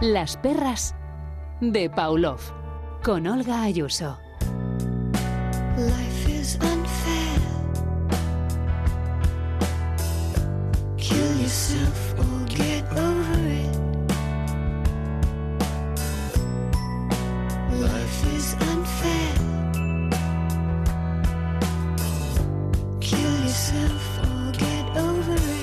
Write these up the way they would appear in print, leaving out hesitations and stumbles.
Las perras de Pavlov, con Olga Ayuso. Life is unfair. Kill yourself or get over it. Life is unfair. Kill yourself or get over it.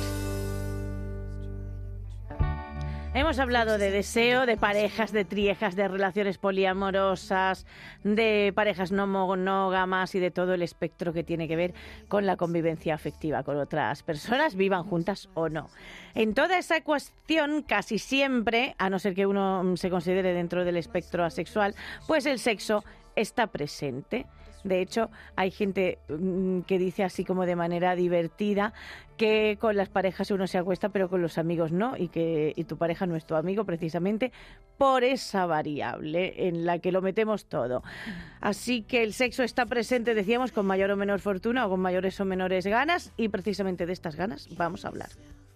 Hemos hablado de deseo, de parejas, de triejas, de relaciones poliamorosas, de parejas no monógamas y de todo el espectro que tiene que ver con la convivencia afectiva con otras personas, vivan juntas o no. En toda esa cuestión, casi siempre, a no ser que uno se considere dentro del espectro asexual, pues el sexo está presente. De hecho, hay gente que dice así como de manera divertida que con las parejas uno se acuesta pero con los amigos no, y tu pareja no es tu amigo precisamente por esa variable en la que lo metemos todo. Así que el sexo está presente, decíamos, con mayor o menor fortuna o con mayores o menores ganas, y precisamente de estas ganas vamos a hablar.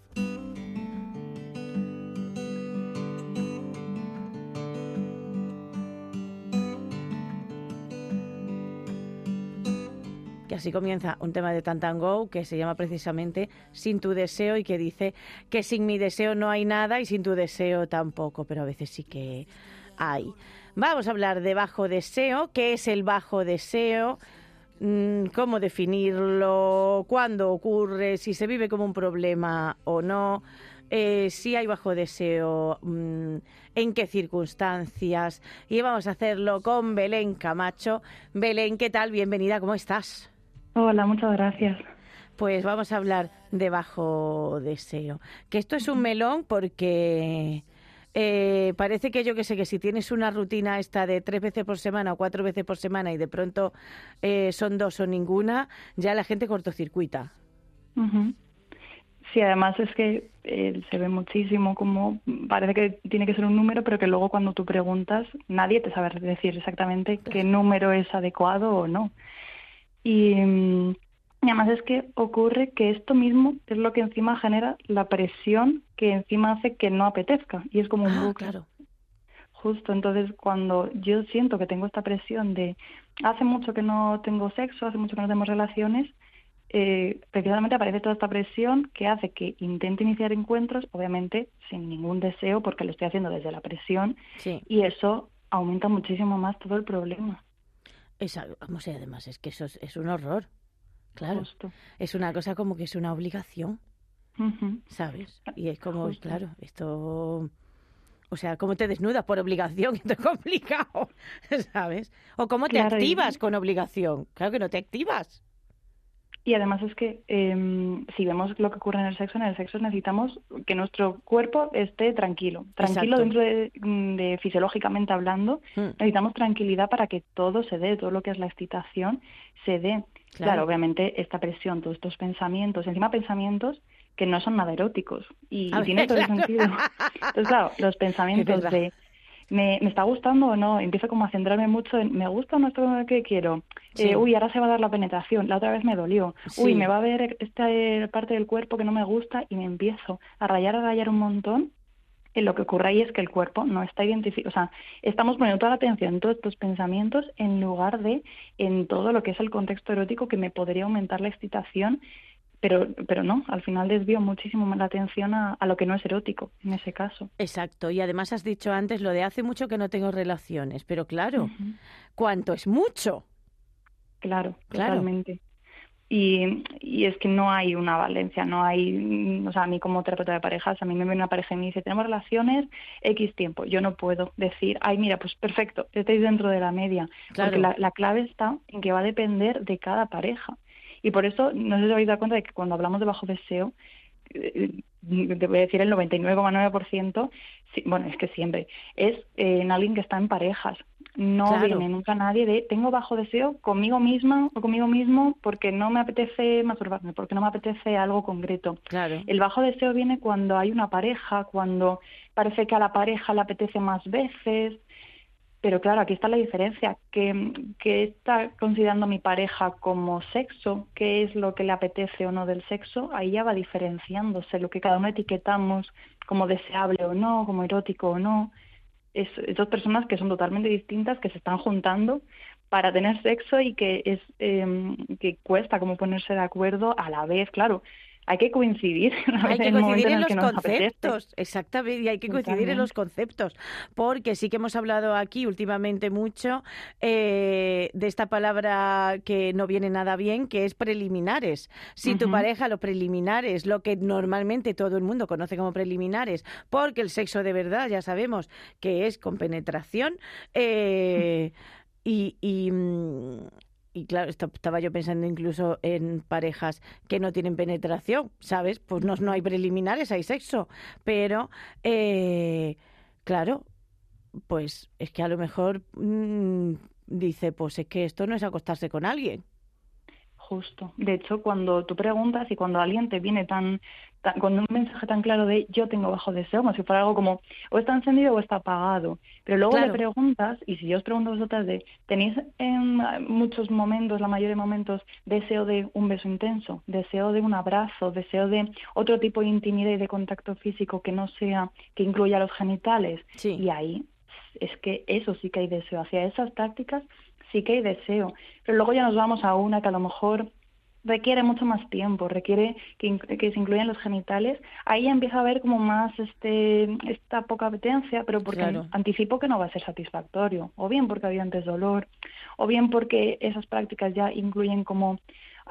Que así comienza un tema de Tantango que se llama precisamente Sin tu deseo, y que dice que sin mi deseo no hay nada y sin tu deseo tampoco, pero a veces sí que hay. Vamos a hablar de bajo deseo. ¿Qué es el bajo deseo? ¿Cómo definirlo? ¿Cuándo ocurre? ¿Si se vive como un problema o no? Si hay bajo deseo, ¿en qué circunstancias? Y vamos a hacerlo con Belén Camacho. Belén, ¿qué tal? Bienvenida, ¿cómo estás? Hola, muchas gracias. Pues vamos a hablar de bajo deseo. Que esto es un melón porque parece que yo que sé, que si tienes una rutina esta de 3 veces por semana o 4 veces por semana y de pronto son 2 o ninguna, ya la gente cortocircuita. Uh-huh. Sí, además es que se ve muchísimo como parece que tiene que ser un número, pero que luego cuando tú preguntas nadie te sabe decir exactamente qué número es adecuado o no. Y además es que ocurre que esto mismo es lo que encima genera la presión que encima hace que no apetezca, y es como un bucle. Claro. Justo, entonces cuando yo siento que tengo esta presión de hace mucho que no tengo sexo, hace mucho que no tenemos relaciones, precisamente aparece toda esta presión que hace que intente iniciar encuentros, obviamente sin ningún deseo, porque lo estoy haciendo desde la presión, Sí. Y eso aumenta muchísimo más todo el problema. Vamos, y además es que eso es un horror, claro. Justo. Es una cosa como que es una obligación, Uh-huh. ¿sabes? Y es como, Justo. claro, esto... O sea, ¿cómo te desnudas por obligación? Esto es complicado, ¿sabes? O ¿cómo te Claro, activas con obligación? Claro que no te activas. Y además es que si vemos lo que ocurre en el sexo necesitamos que nuestro cuerpo esté tranquilo. Tranquilo. Exacto. Dentro de fisiológicamente hablando, necesitamos tranquilidad para que todo se dé, todo lo que es la excitación se dé. Claro, obviamente esta presión, todos estos pensamientos, encima pensamientos que no son nada eróticos y tiene todo el sentido. Entonces, claro, los pensamientos de ¿me está gustando o no? Empiezo como a centrarme mucho en ¿me gusta o no esto que quiero? Sí. Uy, ahora se va a dar la penetración, la otra vez me dolió. Sí. Uy, me va a ver esta parte del cuerpo que no me gusta, y me empiezo a rayar un montón. Y lo que ocurre ahí es que el cuerpo no está identificado, o sea, estamos poniendo toda la atención en todos estos pensamientos en lugar de en todo lo que es el contexto erótico que me podría aumentar la excitación. Pero no, al final desvío muchísimo más la atención a lo que no es erótico, en ese caso. Exacto, y además has dicho antes lo de hace mucho que no tengo relaciones, pero claro, ¿cuánto es mucho? Claro, totalmente. Y es que no hay una valencia, no hay, o sea, a mí como terapeuta de parejas, a mí me viene una pareja y me dice, tenemos relaciones X tiempo. Yo no puedo decir, ay, mira, pues perfecto, estáis dentro de la media. Claro. Porque la clave está en que va a depender de cada pareja. Y por eso, no sé si os habéis dado cuenta de que cuando hablamos de bajo deseo, te voy a decir el 99,9%, sí, bueno, es que siempre, es en alguien que está en parejas. No viene nunca nadie de tengo bajo deseo conmigo misma o conmigo mismo porque no me apetece masturbarme, porque no me apetece algo concreto. Claro. El bajo deseo viene cuando hay una pareja, cuando parece que a la pareja le apetece más veces. Pero claro, aquí está la diferencia. ¿Qué está considerando mi pareja como sexo? ¿Qué es lo que le apetece o no del sexo? Ahí ya va diferenciándose lo que cada uno etiquetamos como deseable o no, como erótico o no. Es dos personas que son totalmente distintas, que se están juntando para tener sexo y que cuesta como ponerse de acuerdo a la vez. Claro, hay que coincidir Hay que en el momento coincidir en en el que los nos apetece. conceptos, exactamente, y hay que coincidir en los conceptos, porque sí que hemos hablado aquí últimamente mucho de esta palabra que no viene nada bien, que es preliminares. Si tu pareja, los preliminares, lo que normalmente todo el mundo conoce como preliminares, porque el sexo de verdad ya sabemos que es con penetración, y claro, estaba yo pensando incluso en parejas que no tienen penetración, ¿sabes? Pues no hay preliminares, hay sexo. Pero, claro, pues es que a lo mejor dice, pues es que esto no es acostarse con alguien. Justo. De hecho, cuando tú preguntas y cuando alguien te viene con un mensaje tan claro de yo tengo bajo deseo, como si fuera algo como o está encendido o está apagado, pero luego le Claro, preguntas, y si yo os pregunto a vosotras ¿tenéis en muchos momentos, la mayoría de momentos, deseo de un beso intenso, deseo de un abrazo, deseo de otro tipo de intimidad y de contacto físico que no sea, que incluya los genitales? sí, Y ahí es que eso sí que hay deseo, hacia esas prácticas sí que hay deseo, pero luego ya nos vamos a una que a lo mejor requiere mucho más tiempo, requiere que se incluyan los genitales. Ahí ya empieza a haber como más esta poca apetencia, pero porque claro. anticipo que no va a ser satisfactorio, o bien porque había antes dolor, o bien porque esas prácticas ya incluyen como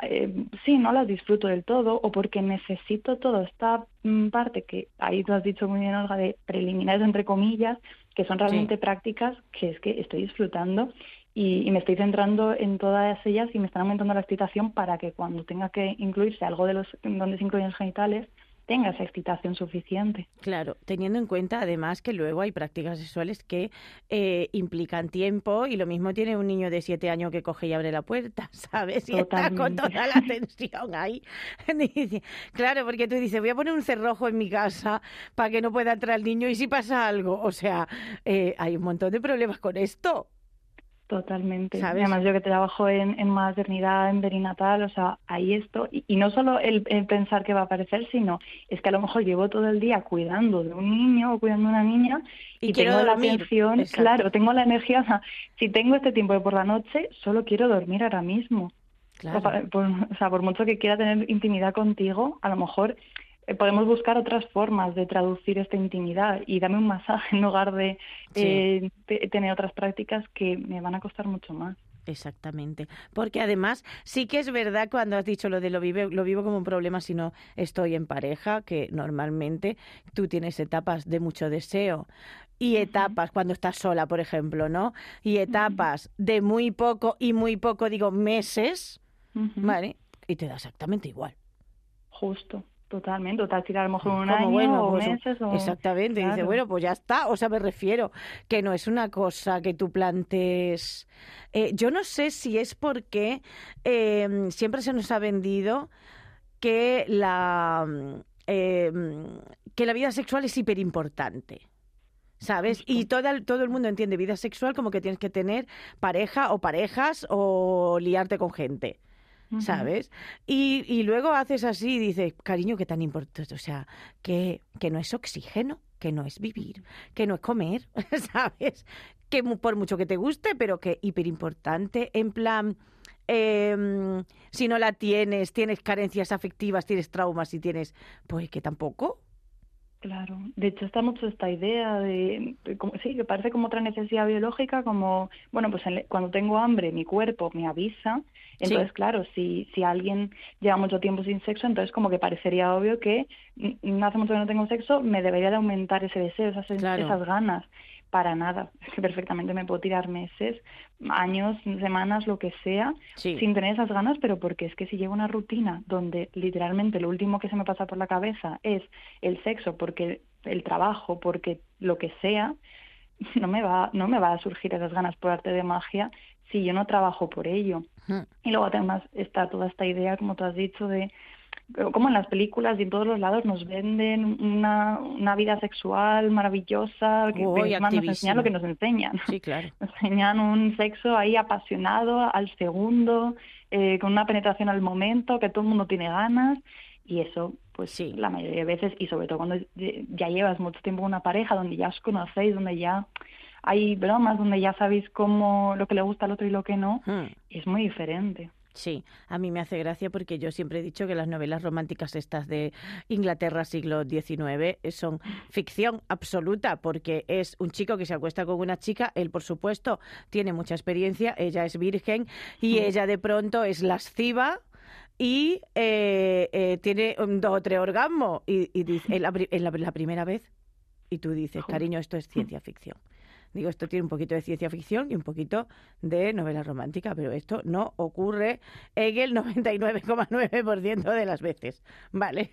sí, no las disfruto del todo, o porque necesito toda esta parte que ahí tú has dicho muy bien, Olga, de preliminares entre comillas, que son Sí. realmente prácticas que es que estoy disfrutando y me estoy centrando en todas ellas y me están aumentando la excitación para que cuando tenga que incluirse algo de los donde se incluyen los genitales, tenga esa excitación suficiente. Claro, teniendo en cuenta además que luego hay prácticas sexuales que implican tiempo y lo mismo tiene un niño de 7 años que coge y abre la puerta, ¿sabes? Y está con Totalmente. toda la tensión ahí. Dice, claro, porque tú dices, voy a poner un cerrojo en mi casa para que no pueda entrar el niño y si pasa algo. O sea, hay un montón de problemas con esto, Totalmente. Y ¿sabes? además yo que trabajo en maternidad, en perinatal, o sea, ahí esto, y no solo el pensar que va a aparecer, sino es que a lo mejor llevo todo el día cuidando de un niño o cuidando de una niña Y y quiero tengo la dormir, atención, exacto, claro, tengo la energía, o sea, si tengo este tiempo de por la noche, solo quiero dormir ahora mismo. claro. O sea, por mucho que quiera tener intimidad contigo, a lo mejor podemos buscar otras formas de traducir esta intimidad y dame un masaje en lugar de Sí. tener otras prácticas que me van a costar mucho más. Exactamente, porque además sí que es verdad cuando has dicho lo de lo vivo como un problema si no estoy en pareja, que normalmente tú tienes etapas de mucho deseo y Ujú, etapas cuando estás sola, por ejemplo, ¿no? Y ujú, etapas de muy poco, digo, meses, ujú. ¿vale? Y te da exactamente igual. Justo, totalmente. Total, tirar a lo mejor un Como año bueno, o pues meses o... exactamente, dice, Claro. bueno, pues ya está, o sea, me refiero que no es una cosa que tú plantes. Yo no sé si es porque siempre se nos ha vendido que que la vida sexual es hiper importante. ¿Sabes? Y Justo. todo el mundo entiende vida sexual como que tienes que tener pareja o parejas o liarte con gente. Ujú. ¿Sabes? Y luego haces así y dices, cariño, qué tan importante, o sea, que no es oxígeno, que no es vivir, que no es comer, ¿sabes? Que por mucho que te guste, pero que hiper importante, en plan, si no la tienes, tienes carencias afectivas, tienes traumas y tienes, pues que tampoco. Claro, de hecho está mucho esta idea sí, que parece como otra necesidad biológica, como, bueno, pues cuando tengo hambre mi cuerpo me avisa, Sí, entonces claro, si alguien lleva mucho tiempo sin sexo, entonces como que parecería obvio que hace mucho que no tengo sexo, me debería de aumentar ese deseo, claro, esas ganas. Para nada, es que perfectamente me puedo tirar meses, años, semanas, lo que sea, sí. sin tener esas ganas, pero porque es que si llevo una rutina donde literalmente lo último que se me pasa por la cabeza es el sexo, porque el trabajo, porque lo que sea, no me va a surgir esas ganas por arte de magia si yo no trabajo por ello. Mm, Y luego además está toda esta idea, como tú has dicho, de como en las películas y en todos los lados nos venden una vida sexual maravillosa, que Uy, encima nos enseñan activísima. lo que nos enseñan. Sí, claro. Nos enseñan un sexo ahí apasionado, al segundo, con una penetración al momento, que todo el mundo tiene ganas, y eso, pues Sí. la mayoría de veces, y sobre todo cuando ya llevas mucho tiempo con una pareja, donde ya os conocéis, donde ya hay bromas, donde ya sabéis cómo lo que le gusta al otro y lo que no, es muy diferente. Sí, a mí me hace gracia porque yo siempre he dicho que las novelas románticas estas de Inglaterra siglo XIX son ficción absoluta, porque es un chico que se acuesta con una chica, él por supuesto tiene mucha experiencia, ella es virgen y ella de pronto es lasciva y tiene 2 o 3 orgasmos y dice, la primera vez y tú dices, cariño, esto es ciencia ficción. Digo, esto tiene un poquito de ciencia ficción y un poquito de novela romántica, pero esto no ocurre en el 99,9% de las veces, ¿vale?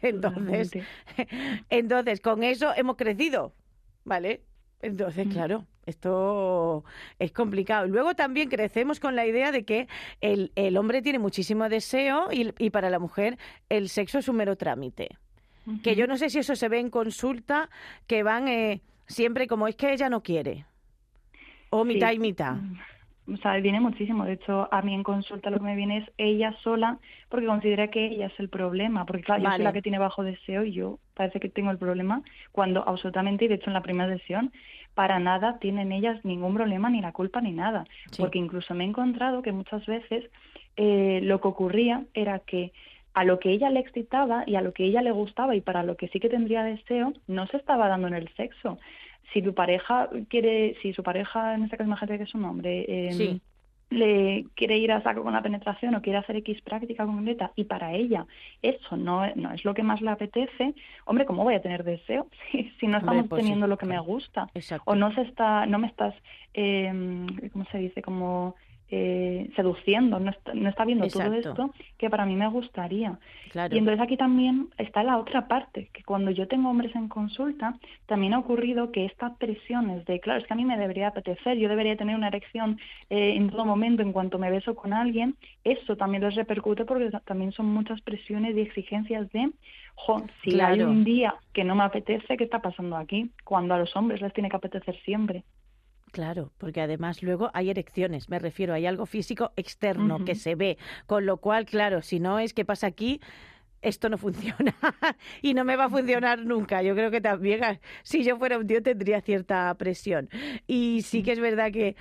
Entonces, con eso hemos crecido, ¿vale? Entonces, claro, esto es complicado. Luego también crecemos con la idea de que el hombre tiene muchísimo deseo y para la mujer el sexo es un mero trámite. Que yo no sé si eso se ve en consulta, que van siempre como es que ella no quiere. O mitad y mitad. O sea, viene muchísimo. De hecho, a mí en consulta lo que me viene es ella sola, porque considera que ella es el problema. Porque claro, yo soy la que tiene bajo deseo y yo parece que tengo el problema, cuando absolutamente, y de hecho en la primera sesión, para nada tienen ellas ningún problema, ni la culpa, ni nada. Sí. Porque incluso me he encontrado que muchas veces lo que ocurría era que a lo que ella le excitaba y a lo que ella le gustaba y para lo que sí que tendría deseo, no se estaba dando en el sexo. Si tu pareja quiere, si su pareja, en este caso imagínate que es un hombre, le quiere ir a saco con la penetración o quiere hacer X práctica concreta y para ella eso no es lo que más le apetece, hombre, ¿cómo voy a tener deseo si no estamos teniendo lo que me gusta? Exacto. O no me estás, ¿cómo se dice? Como seduciendo, no está viendo todo esto que para mí me gustaría. Claro. Y entonces aquí también está la otra parte, que cuando yo tengo hombres en consulta, también ha ocurrido que estas presiones de, claro, es que a mí me debería apetecer, yo debería tener una erección en todo momento en cuanto me beso con alguien, eso también les repercute porque también son muchas presiones y exigencias de, si hay un día que no me apetece, ¿qué está pasando aquí? Cuando a los hombres les tiene que apetecer siempre. Claro, porque además luego hay erecciones, me refiero, hay algo físico externo que se ve, con lo cual, claro, si no es que pasa aquí, esto no funciona y no me va a funcionar nunca. Yo creo que también, si yo fuera un tío, tendría cierta presión. Y sí que es verdad que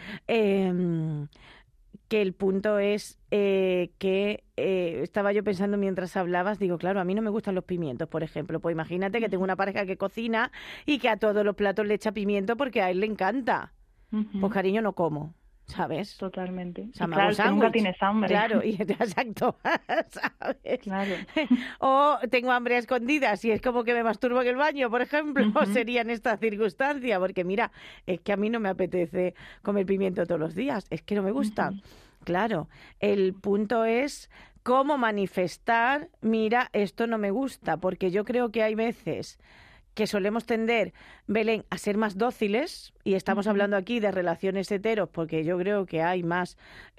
el punto es que estaba yo pensando mientras hablabas, digo, claro, a mí no me gustan los pimientos, por ejemplo. Pues imagínate que tengo una pareja que cocina y que a todos los platos le echa pimiento porque a él le encanta. Pues cariño, no como, ¿sabes? Totalmente. O sea, claro, que nunca tienes hambre. Claro, exacto, ¿sabes? Claro. O tengo hambre a escondidas y es como que me masturbo en el baño, por ejemplo, sería en esta circunstancia, porque mira, es que a mí no me apetece comer pimiento todos los días, es que no me gusta. Claro, el punto es cómo manifestar, mira, esto no me gusta, porque yo creo que hay veces que solemos tender, Belén, a ser más dóciles, y estamos hablando aquí de relaciones heteros, porque yo creo que hay más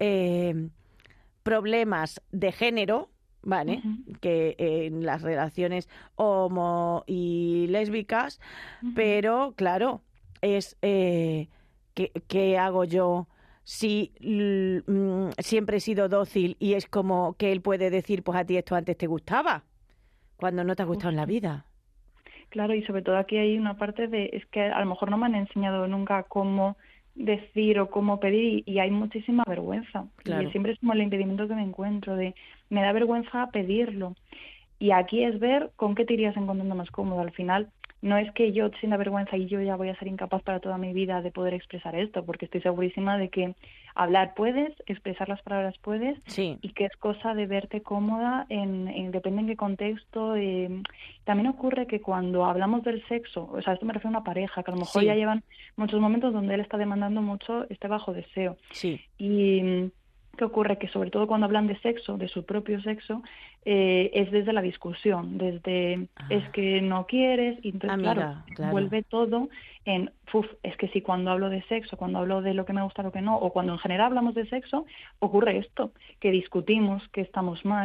problemas de género, ¿vale? Que en las relaciones homo y lésbicas, pero claro, es ¿qué hago yo si siempre he sido dócil y es como que él puede decir, pues a ti esto antes te gustaba, cuando no te ha gustado en la vida? Claro, y sobre todo aquí hay una parte de, es que a lo mejor no me han enseñado nunca cómo decir o cómo pedir y hay muchísima vergüenza. Claro. Y siempre es como el impedimento que me encuentro de, me da vergüenza pedirlo. Y aquí es ver con qué te irías encontrando más cómodo. Al final no es que yo sienta vergüenza y yo ya voy a ser incapaz para toda mi vida de poder expresar esto, porque estoy segurísima de que hablar puedes, expresar las palabras puedes, y que es cosa de verte cómoda, depende en qué contexto. También ocurre que cuando hablamos del sexo, o sea, esto me refiero a una pareja, que a lo mejor ya llevan muchos momentos donde él está demandando mucho este bajo deseo. Y ¿qué ocurre? Que sobre todo cuando hablan de sexo, de su propio sexo, es desde la discusión, desde es que no quieres, y entonces claro, vuelve todo en, es que si cuando hablo de sexo, cuando hablo de lo que me gusta, lo que no, o cuando en general hablamos de sexo, ocurre esto, que discutimos, que estamos mal,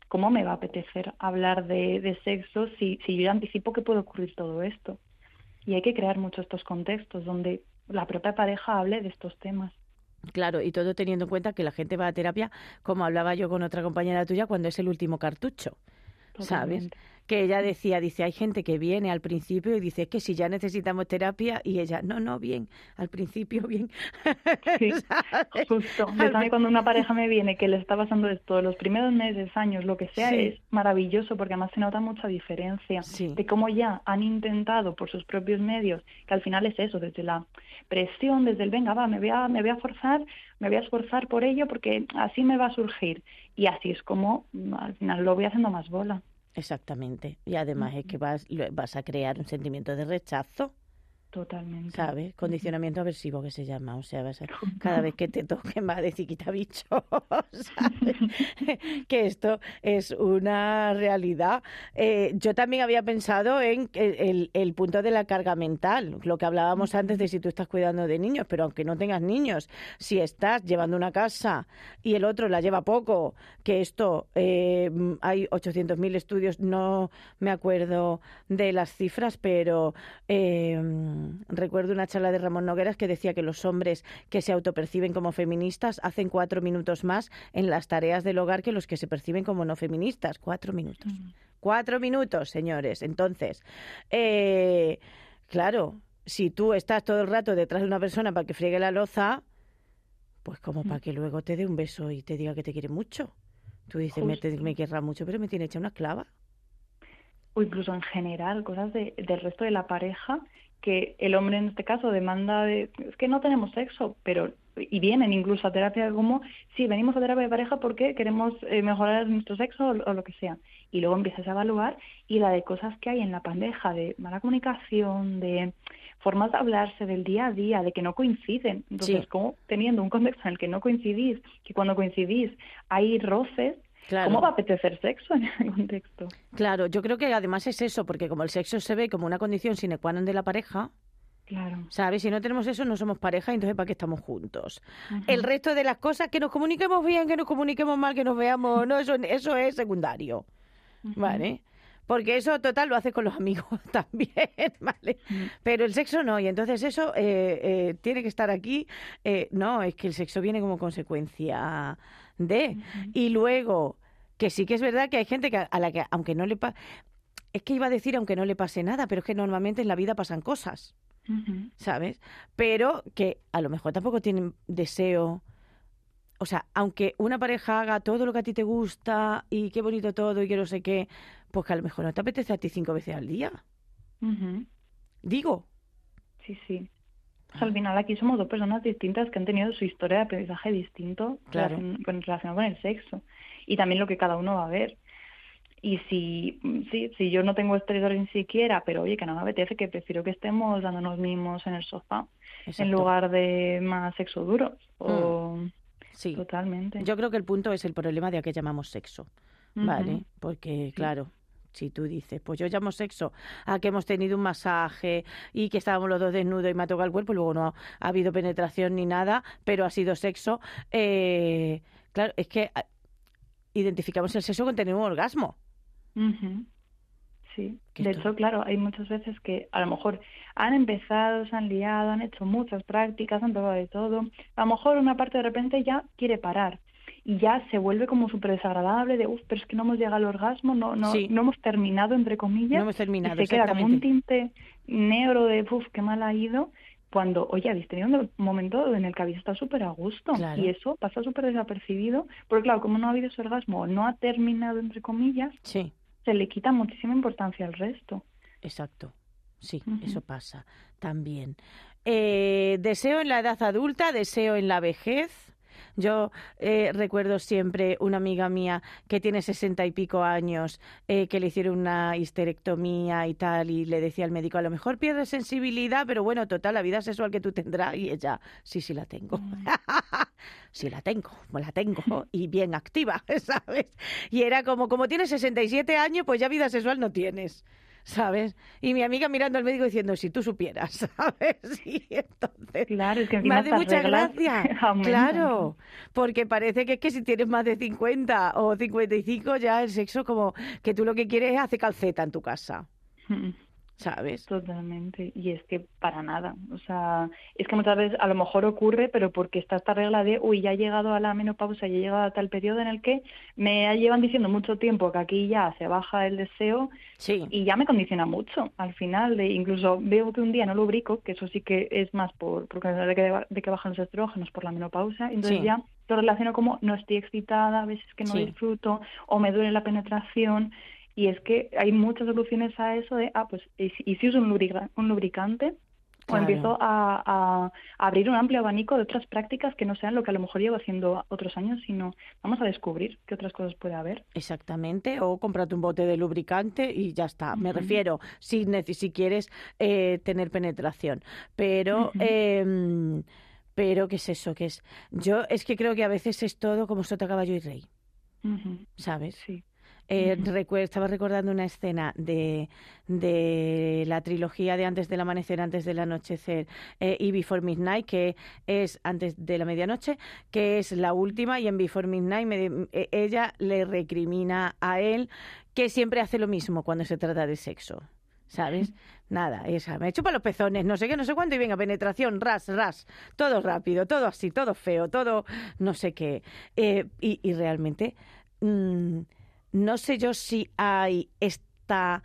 ¿cómo me va a apetecer hablar de sexo si yo ya anticipo que puede ocurrir todo esto? Y hay que crear mucho estos contextos donde la propia pareja hable de estos temas. Claro, y todo teniendo en cuenta que la gente va a terapia, como hablaba yo con otra compañera tuya, cuando es el último cartucho, ¿sabes? Totalmente. Que ella decía, dice, hay gente que viene al principio y dice, es que si ya necesitamos terapia, y ella, no, bien, al principio bien. Sí, ¿Sabes? justo. Yo también cuando una pareja me viene que le está pasando esto, los primeros meses, años, lo que sea, Sí. es maravilloso porque además se nota mucha diferencia Sí. de cómo ya han intentado por sus propios medios, que al final es eso, desde la presión, desde el venga, va, me voy a forzar, me voy a esforzar por ello porque así me va a surgir. Y así es como al final lo voy haciendo más bola. Exactamente. Y además es que vas a crear un sentimiento de rechazo, Totalmente. ¿sabes? Condicionamiento aversivo que se llama. O sea, cada vez que te toquen va a decir quita bicho, ¿sabes? Que esto es una realidad. Yo también había pensado en el punto de la carga mental, lo que hablábamos antes de si tú estás cuidando de niños, pero aunque no tengas niños, si estás llevando una casa y el otro la lleva poco, que esto hay 800.000 estudios, no me acuerdo de las cifras, pero recuerdo una charla de Ramón Nogueras que decía que los hombres que se autoperciben como feministas hacen 4 minutos más en las tareas del hogar que los que se perciben como no feministas. 4 minutos. 4 minutos, señores. Entonces, claro, si tú estás todo el rato detrás de una persona para que friegue la loza, pues como para que luego te dé un beso y te diga que te quiere mucho. Tú dices, me querrá mucho, pero me tiene hecha una esclava. O incluso en general, cosas del resto de la pareja, que el hombre en este caso demanda es que no tenemos sexo, pero y vienen incluso a terapia como, sí, venimos a terapia de pareja porque queremos mejorar nuestro sexo o lo que sea. Y luego empiezas a evaluar y la de cosas que hay en la pareja, de mala comunicación, de formas de hablarse del día a día, de que no coinciden. Entonces, Sí. como teniendo un contexto en el que no coincidís, que cuando coincidís hay roces, Claro. ¿cómo va a apetecer sexo en ese contexto? Claro, yo creo que además es eso, porque como el sexo se ve como una condición sine qua non de la pareja, Claro. ¿sabes? Si no tenemos eso, no somos pareja, entonces ¿para qué estamos juntos? Ujú. El resto de las cosas, que nos comuniquemos bien, que nos comuniquemos mal, que nos veamos, no, eso es secundario, ¿vale? Porque eso, total, lo haces con los amigos también, ¿vale? Pero el sexo no, y entonces eso tiene que estar aquí. No, es que el sexo viene como consecuencia de. Y luego, que sí que es verdad que hay gente que a la que, aunque no le pase... Es que iba a decir aunque no le pase nada, pero es que normalmente en la vida pasan cosas, Ujú. ¿sabes? Pero que a lo mejor tampoco tienen deseo... O sea, aunque una pareja haga todo lo que a ti te gusta y qué bonito todo y que no sé qué, pues que a lo mejor no te apetece a ti 5 veces al día. Ujú. Digo, Sí, sí. O sea, al final aquí somos dos personas distintas que han tenido su historia de aprendizaje distinto Claro. relacionado con el sexo y también lo que cada uno va a ver. Y si yo no tengo estresor ni siquiera, pero oye, que no me apetece, que prefiero que estemos dándonos mimos en el sofá exacto. en lugar de más sexo duro. Sí. Totalmente. Yo creo que el punto es el problema de a qué llamamos sexo, ¿vale? Ujú. Porque, claro, si tú dices, pues yo llamo sexo a que hemos tenido un masaje y que estábamos los dos desnudos y me ha tocado el cuerpo, luego no ha habido penetración ni nada, pero ha sido sexo, claro, es que identificamos el sexo con tener un orgasmo. Ujú. Sí, Que de esto- hecho, claro, hay muchas veces que a lo mejor han empezado, se han liado, han hecho muchas prácticas, han probado de todo. A lo mejor una parte de repente ya quiere parar y ya se vuelve como súper desagradable de, pero es que no hemos llegado al orgasmo, Sí. no hemos terminado, entre comillas, No hemos terminado, y se queda como un exactamente. tinte negro de, qué mal ha ido, cuando, oye, habéis tenido un momento en el que habéis estado súper a gusto Claro. y eso pasa súper desapercibido, porque claro, como no ha habido ese orgasmo, no ha terminado, entre comillas, Sí. se le quita muchísima importancia al resto. Exacto, sí, Ujú. eso pasa también. Deseo en la edad adulta, deseo en la vejez. Yo recuerdo siempre una amiga mía que tiene 60 y pico años, que le hicieron una histerectomía y tal, y le decía al médico, a lo mejor pierde sensibilidad, pero bueno, total, la vida sexual que tú tendrás. Y ella, sí, la tengo. Sí, la tengo, y bien activa, ¿sabes? Y era como tienes 67 años, pues ya vida sexual no tienes. ¿sabes? Y mi amiga mirando al médico diciendo, si tú supieras, ¿sabes? Y entonces Claro, es que me encima hace estas mucha reglas gracia. aumentan. Claro, porque parece que es que si tienes más de 50 o 55 ya el sexo como que tú lo que quieres es hacer calceta en tu casa, Mm. ¿sabes? Totalmente, y es que para nada, o sea, es que muchas veces a lo mejor ocurre, pero porque está esta regla de, uy, ya he llegado a la menopausa, ya he llegado a tal periodo en el que me llevan diciendo mucho tiempo que aquí ya se baja el deseo Sí, y ya me condiciona mucho al final, incluso veo que un día no lubrico, que eso sí que es más porque de que bajan los estrógenos por la menopausa, entonces sí, ya lo relaciono como no estoy excitada, a veces que no sí, disfruto o me duele la penetración. Y es que hay muchas soluciones a eso de, pues, y si uso un lubricante, o claro. empiezo a abrir un amplio abanico de otras prácticas que no sean lo que a lo mejor llevo haciendo otros años, sino vamos a descubrir qué otras cosas puede haber. Exactamente, o cómprate un bote de lubricante y ya está. Me Ujú, refiero, si quieres tener penetración. Pero, ujú, pero, ¿qué es eso? ¿Qué es? Yo es que creo que a veces es todo como sota, caballo y rey, ujú. ¿sabes? Sí. Ujú, Estaba recordando una escena de la trilogía de Antes del amanecer, antes del anochecer y Before Midnight, que es antes de la medianoche, que es la última, y en Before Midnight ella le recrimina a él que siempre hace lo mismo cuando se trata de sexo. ¿Sabes? Nada, esa, me chupa los pezones, no sé qué, no sé cuánto, y venga, penetración, ras, ras, todo rápido, todo así, todo feo, todo no sé qué. Y realmente, mm, no sé yo si hay esta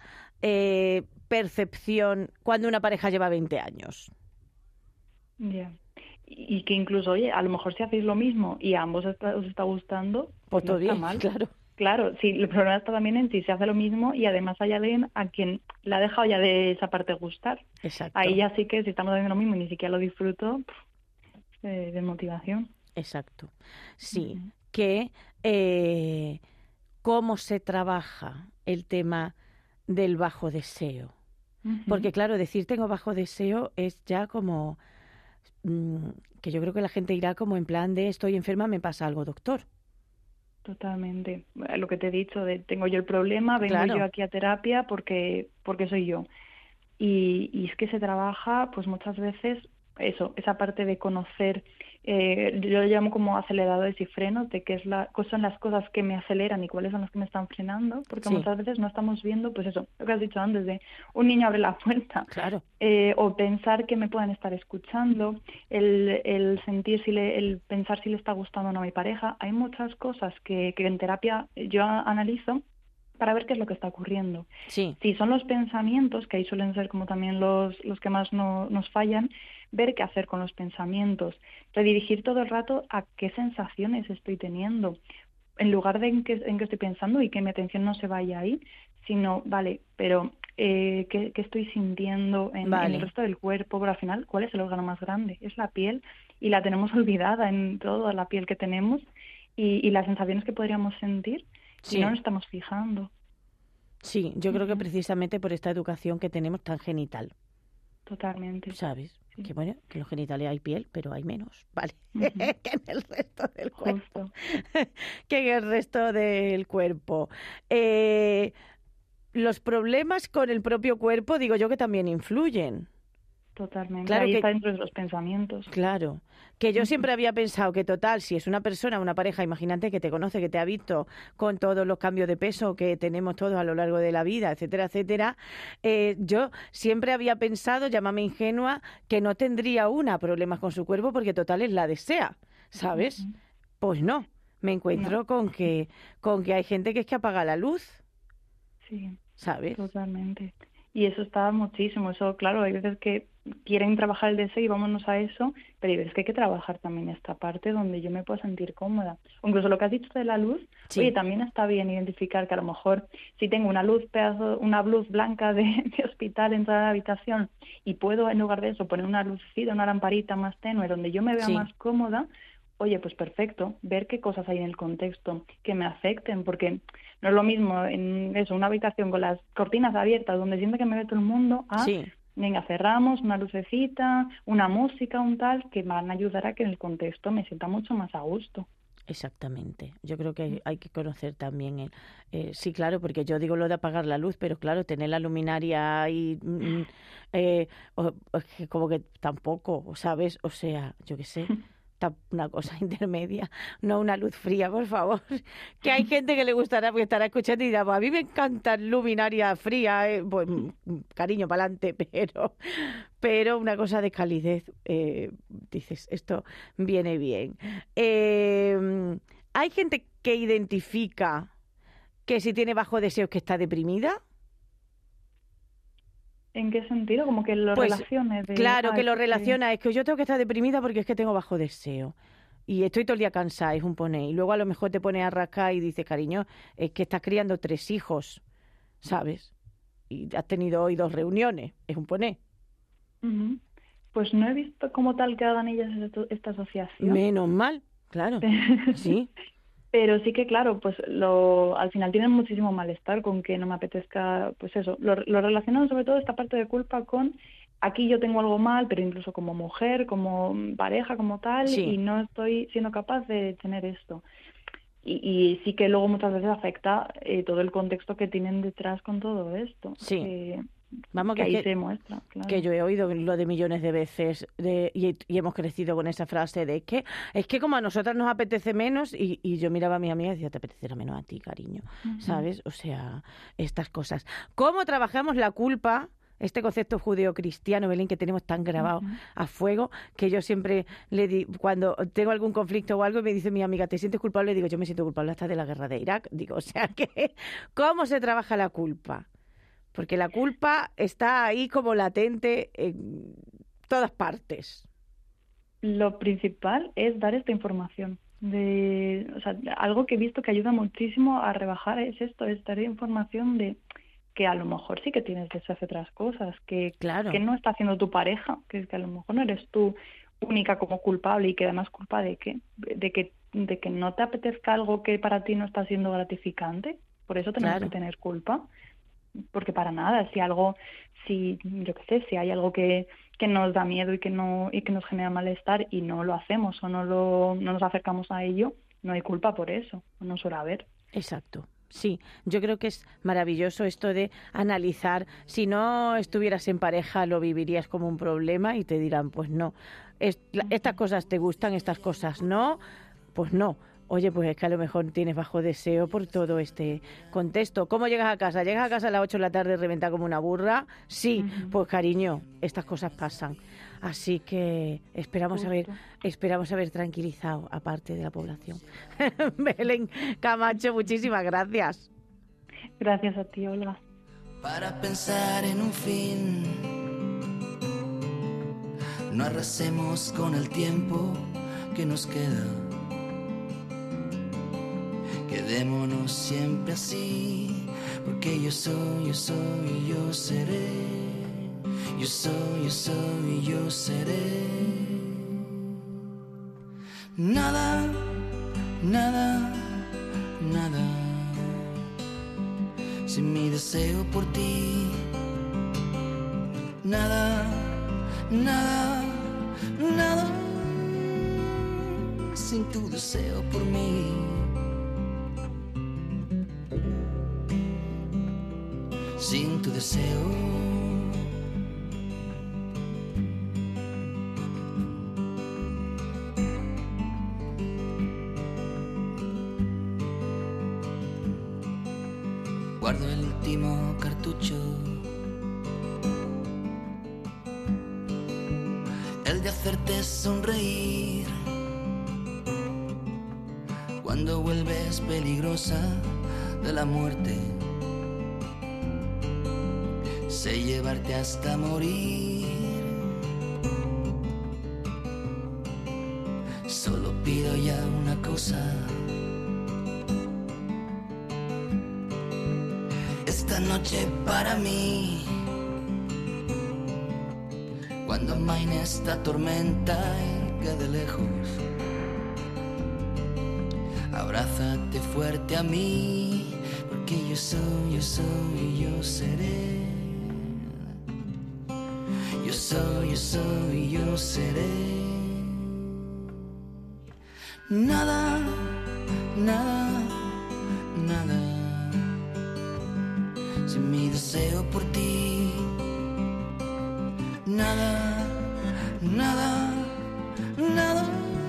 percepción cuando una pareja lleva 20 años. ya. Y que incluso, oye, a lo mejor si hacéis lo mismo y a ambos os está gustando, Pues pues no todo está bien, mal. claro. Claro, sí, el problema está también en si se hace lo mismo y además hay alguien a quien le ha dejado ya de esa parte gustar. Ahí Exacto, ya sí que si estamos haciendo lo mismo y ni siquiera lo disfruto, de motivación. exacto. Sí, Ujú, que cómo se trabaja el tema del bajo deseo. ujú. Porque claro, decir tengo bajo deseo es ya como mm, que yo creo que la gente irá como en plan de estoy enferma, me pasa algo, doctor. Totalmente. Lo que te he dicho, de tengo yo el problema, vengo yo Claro, aquí a terapia porque soy yo. Y es que se trabaja, pues muchas veces, eso, esa parte de conocer, yo lo llamo como aceleradores y frenos, de qué cuáles son las cosas que me aceleran y cuáles son las que me están frenando, porque sí, muchas veces no estamos viendo, pues eso, lo que has dicho antes, de un niño abre la puerta, claro, o pensar que me puedan estar escuchando, el sentir el pensar si le está gustando o no a mi pareja. Hay muchas cosas que en terapia yo analizo para ver qué es lo que está ocurriendo. sí, Si son los pensamientos, que ahí suelen ser como también los que más nos fallan, ver qué hacer con los pensamientos, redirigir todo el rato a qué sensaciones estoy teniendo, en lugar de en qué estoy pensando y que mi atención no se vaya ahí, sino, vale, pero ¿qué estoy sintiendo en el vale, resto del cuerpo? Pero al final, ¿cuál es el órgano más grande? Es la piel y la tenemos olvidada en toda la piel que tenemos y las sensaciones que podríamos sentir y no sí, nos estamos fijando. sí, yo creo que Ujú, precisamente por esta educación que tenemos tan genital, totalmente, ¿sabes? sí. Que bueno, que en los genitales hay piel, pero hay menos, ¿vale? Ujú, Que en el resto del cuerpo, justo, que en el resto del cuerpo. Eh, los problemas con el propio cuerpo, digo yo que también influyen. totalmente. Claro Ahí que está dentro de los pensamientos. Claro, que yo Ujú, siempre había pensado que total, si es una persona, una pareja, imagínate que te conoce, que te ha visto con todos los cambios de peso que tenemos todos a lo largo de la vida, etcétera, etcétera, yo siempre había pensado, llámame ingenua, que no tendría una problemas con su cuerpo porque total es la desea, ¿sabes? ujú. Pues no, me No, encuentro con que hay gente que es que apaga la luz, sí. ¿sabes? Totalmente. Y eso está muchísimo. Eso, claro, hay veces que quieren trabajar el deseo y vámonos a eso, pero hay veces que hay que trabajar también esta parte donde yo me puedo sentir cómoda. O incluso lo que has dicho de la luz, oye, Sí, también está bien identificar que a lo mejor si tengo una luz, una luz blanca de hospital en toda la habitación y puedo en lugar de eso poner una lucecita, una lamparita más tenue donde yo me vea sí, más cómoda, oye, pues perfecto, ver qué cosas hay en el contexto que me afecten, porque no es lo mismo en eso, una habitación con las cortinas abiertas donde siempre que me ve todo el mundo, sí. venga, cerramos una lucecita, una música, un tal, que van a ayudar a que en el contexto me sienta mucho más a gusto. Exactamente. Yo creo que hay que conocer también sí, claro, porque yo digo lo de apagar la luz, pero claro, tener la luminaria ahí, es que como que tampoco, ¿sabes? O sea, yo qué sé, una cosa intermedia, no una luz fría, por favor. Que hay gente que le gustará, porque estará escuchando y dirá, pues a mí me encanta luminaria fría, pues cariño, para adelante, pero una cosa de calidez, dices, esto viene bien. Hay gente que identifica que si tiene bajo deseo es que está deprimida. ¿En qué sentido? Como que lo Pues relaciones claro, que lo sí. relaciona, es que yo tengo que estar deprimida porque es que tengo bajo deseo. Y estoy todo el día cansada, es un poné. Y luego a lo mejor te pones a rascar y dices, cariño, es que estás criando 3 hijos, ¿sabes? Y has tenido hoy 2 reuniones, es un poné. Ujú. Pues no he visto como tal que hagan ellas esta asociación. Menos mal, claro, sí. Pero sí que, claro, pues al final tienen muchísimo malestar con que no me apetezca, pues eso. Lo relacionan sobre todo esta parte de culpa con aquí yo tengo algo mal, pero incluso como mujer, como pareja, como tal, Sí. y no estoy siendo capaz de tener esto. Y sí que luego muchas veces afecta todo el contexto que tienen detrás con todo esto. Sí. Vamos, que que ahí es que, se muestra, claro. que yo he oído lo de millones de veces y hemos crecido con esa frase de es que como a nosotras nos apetece menos y yo miraba a mi amiga y decía, te apetecerá menos a ti, cariño, ¿sabes? O sea, estas cosas. ¿Cómo trabajamos la culpa? Este concepto judeocristiano, Belén, que tenemos tan grabado a fuego, que yo siempre le digo, cuando tengo algún conflicto o algo, me dice mi amiga, ¿te sientes culpable? Digo, yo me siento culpable hasta de la guerra de Irak. Digo, o sea, que ¿cómo se trabaja la culpa? Porque la culpa está ahí como latente en todas partes. Lo principal es dar esta información. O sea, algo que he visto que ayuda muchísimo a rebajar es esto, es dar información de que a lo mejor sí que tienes deseo hacer otras cosas, que no está haciendo tu pareja, que a lo mejor no eres tú única como culpable y que además culpa de qué, de que no te apetezca algo que para ti no está siendo gratificante. Por eso tenemos que tener culpa. Porque para nada, si hay algo que nos da miedo y que nos genera malestar y no lo hacemos o no nos acercamos a ello, no hay culpa por eso, no suele haber. Exacto. Sí, yo creo que es maravilloso esto de analizar. Si no estuvieras en pareja, lo vivirías como un problema y te dirán, pues no, estas cosas te gustan, estas cosas no, pues no. Oye, pues es que a lo mejor tienes bajo deseo por todo este contexto. ¿Cómo llegas a casa? ¿Llegas a casa a las 8 de la tarde reventada como una burra? Sí, pues cariño, estas cosas pasan. Así que esperamos haber tranquilizado a parte de la población. Belén Camacho, muchísimas gracias. Gracias a ti, Olga. Para pensar en un fin, no arrasemos con el tiempo que nos queda. Quedémonos siempre así, porque yo soy y yo seré. Yo soy y yo seré. Nada, nada, nada, sin mi deseo por ti. Nada, nada, nada, sin tu deseo por mí. Sin tu deseo. Guardo el último cartucho, el de hacerte sonreír cuando vuelves peligrosa de la muerte. Sé llevarte hasta morir. Solo pido ya una cosa. Esta noche para mí, cuando amaine esta tormenta y quede lejos, abrázate fuerte a mí, porque yo soy y yo seré. Yo soy y yo seré. Nada, nada, nada. Sin mi deseo por ti, nada, nada, nada.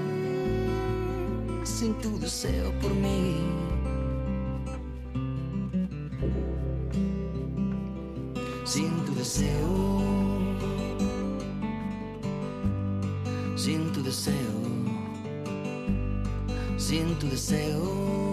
Sin tu deseo por mí. Sin tu deseo, sin tu deseo, sin tu deseo.